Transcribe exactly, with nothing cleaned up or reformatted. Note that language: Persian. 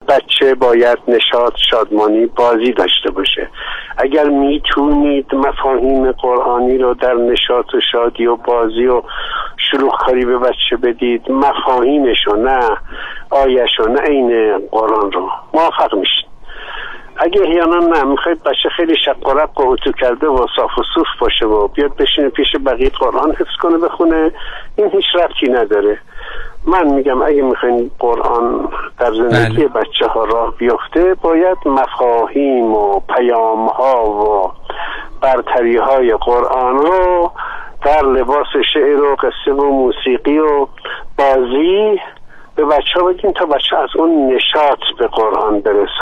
بچه باید نشاط، شادمانی، بازی داشته باشه. اگر میتونید مفاهیم قرآنی رو در نشاط و شادی و بازی و شلوغ‌کاری به بچه بدید، مفاهیمشو نه آیشو نه این قرآن رو، موافق میشید. اگه احیانا نه میخواید بچه خیلی شق و رق و اتو کرده و صاف و صوف باشه و بیاد بشینه پیش بقیه قرآن حفظ کنه بخونه، این هیچ ربطی نداره. من میگم اگه میخواین قرآن در زندگی بله. بچه ها راه بیفته، باید مفاهیم و پیام ها و برتری های قرآن رو در لباس شعر و قصه و موسیقی و بازی به بچه ها بگیم تا بچه از اون نشاط به قرآن برسه.